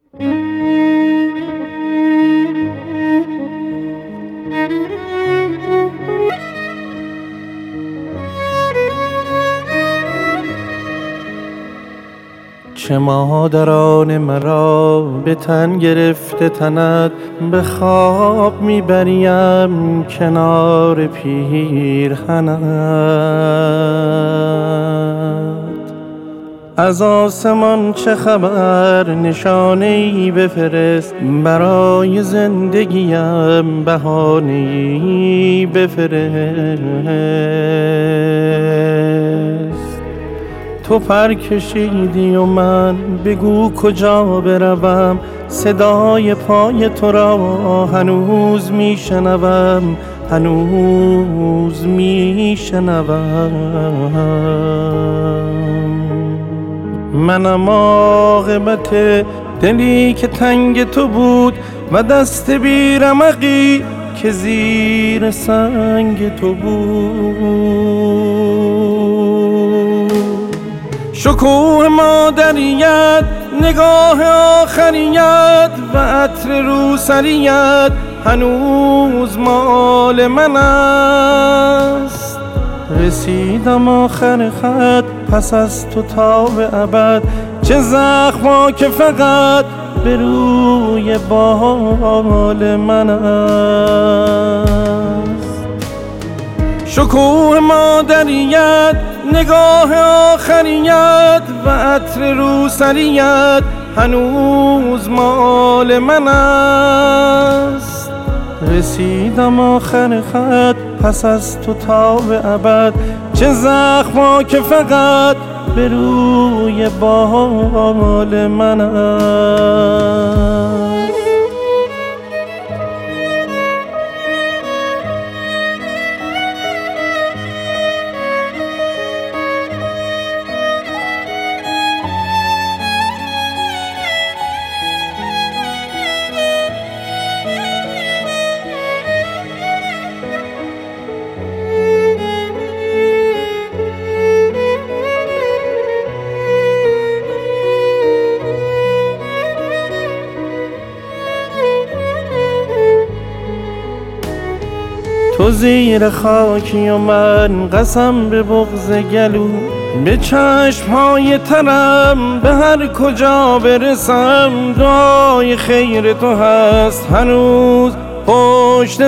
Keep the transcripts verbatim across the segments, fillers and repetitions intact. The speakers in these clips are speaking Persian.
چه مادران مرا به تن گرفته تنت، به خواب میبریم کنار پیرهنت. از آسمان چه خبر؟ نشانه‌ای بفرست، برای زندگیم بهانه‌ای بفرست. تو پر کشیدی و من بگو کجا بروم، صدای پای تو را هنوز میشنوم، هنوز میشنوم. منم عاقبت دلی که تنگ تو بود و دست بی رمقی که زیر سنگ تو بود. شکوه مادریت، نگاه آخریت و عطر روسریت هنوز مال من است. رسیدم آخر خط، پس از تو تا به ابد، چه زخما که فقط به روی بال من است. شکوه مادریت، نگاه آخریت و عطر روسریت هنوز مال من است. رسیدم آخر خط، پس از تو تا به ابد، چه زخما که فقط به روی بال من است. تو زیر خاکی و من قسم به بغض گلو، به چشمهای ترم به هر کجا برسم، دعای خیر تو هست هنوز پشت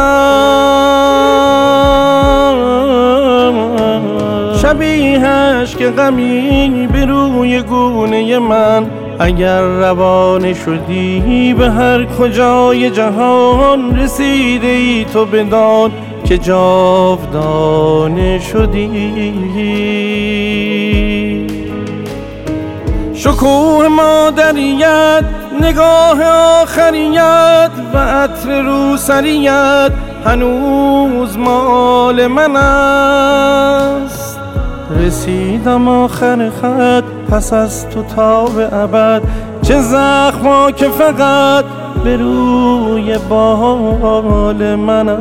سرم. شبیهش که غمی به روی گونه من، اگر روانه شدی به هر کجای جهان، رسیده ای تو بدان که جاودانه شدی. شکوه مادریت، نگاه آخریت و عطر روسریت هنوز مال من است. رسیدم آخر خط، پس از تو تا به ابد، چه زخما که فقط به روی بال من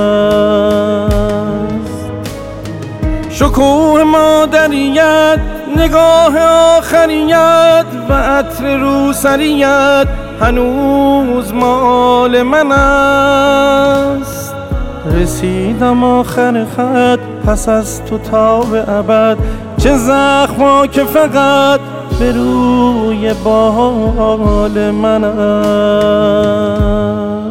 است. شکوه مادریت، نگاه آخریت و عطر روسریت هنوز مال من است. رسیدم آخر خط، پس از تو تا به ابد، چه زخما که فقط به روی بال من است.